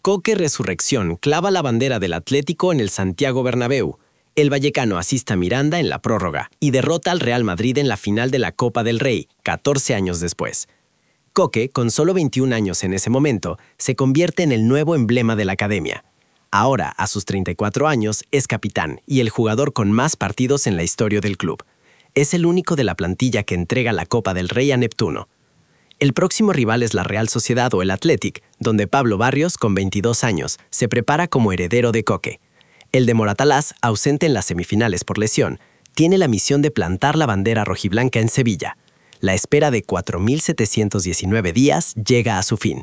Coque Resurrección clava la bandera del Atlético en el Santiago Bernabéu. El vallecano asiste a Miranda en la prórroga y derrota al Real Madrid en la final de la Copa del Rey, 14 años después. Coque, con solo 21 años en ese momento, se convierte en el nuevo emblema de la academia. Ahora, a sus 34 años, es capitán y el jugador con más partidos en la historia del club. Es el único de la plantilla que entrega la Copa del Rey a Neptuno. El próximo rival es la Real Sociedad o el Athletic, donde Pablo Barrios, con 22 años, se prepara como heredero de Coque. El de Moratalaz, ausente en las semifinales por lesión, tiene la misión de plantar la bandera rojiblanca en Sevilla. La espera de 4.719 días llega a su fin.